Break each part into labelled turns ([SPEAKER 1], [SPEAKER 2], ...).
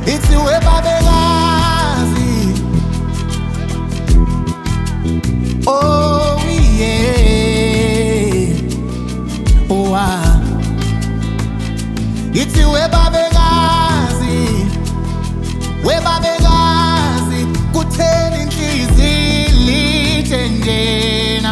[SPEAKER 1] It's the way babekazi. Oh yeah. Oh ah. It's the way babekazi. We babekazi. Kutheni inhliziyo lithenjena.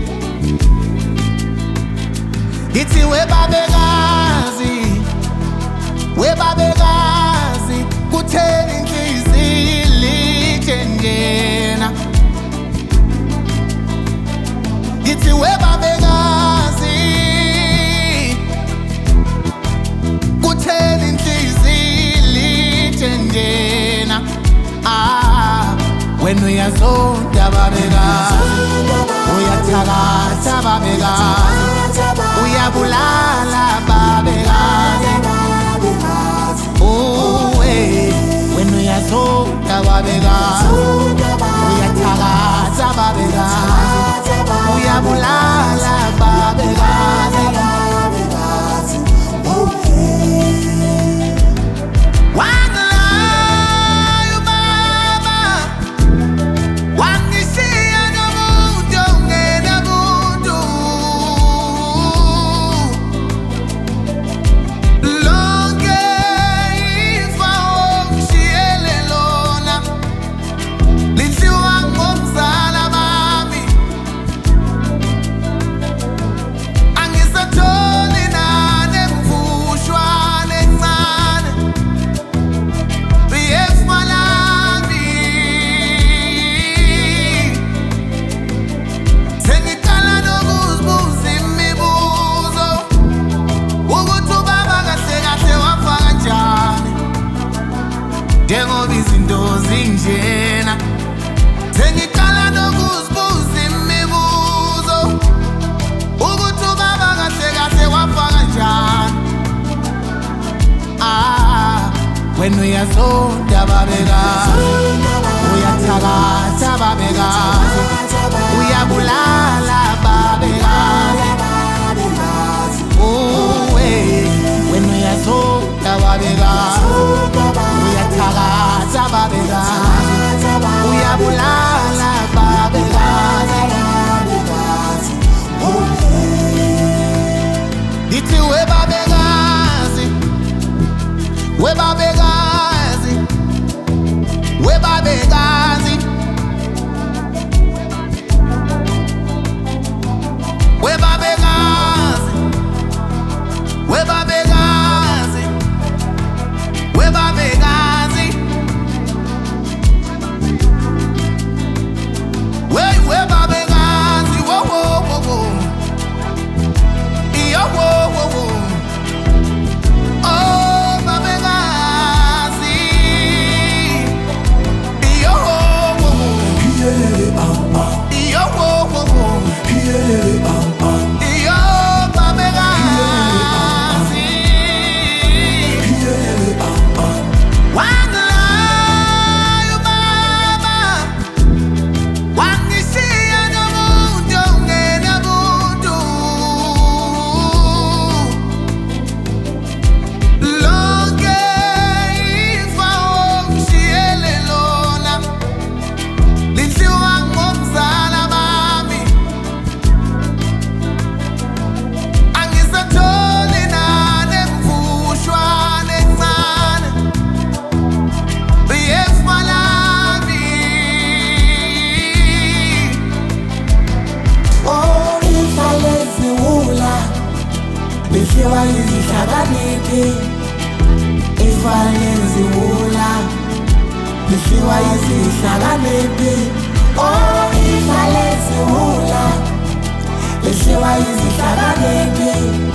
[SPEAKER 1] It's the way babekazi. We babekazi. Kutheni inhliziyo lithenjena. It's the way babekazi. Kutheni inhliziyo lithenjena. Ah, when uyazonda babekazi, uyathakatha babekazi, uyabulala babekazi. Oh when uyazonda babekazi, uyathakatha babekazi, uyabulala babekazi. Njengoba izinto zinjena, sengiqala nokuzibuza imibuzo ukuthi ubaba kahle kahle wafa kanjani. Ah, when uyazonda babekazi, uyathakatha babekazi, uyabulala babekazi. Oh when uyazonda babekazi, uyathakatha babekazi, uyabulala babekazi. Ithi we babekazi, we babekazi, we babekazi, we babekazi, we babekazi, we babekazi. We babekazi, wo wo wo wo, iyo wo wo wo. Oh babekazi, iyo wo wo wo, iyo wo wo wo, iyo babekazi. Lishiwa izihlakaniphi, ifa lenziwula. Lishiwa izihlakaniphi, oh ifa lenziwula. Lishiwa izihlakaniphi.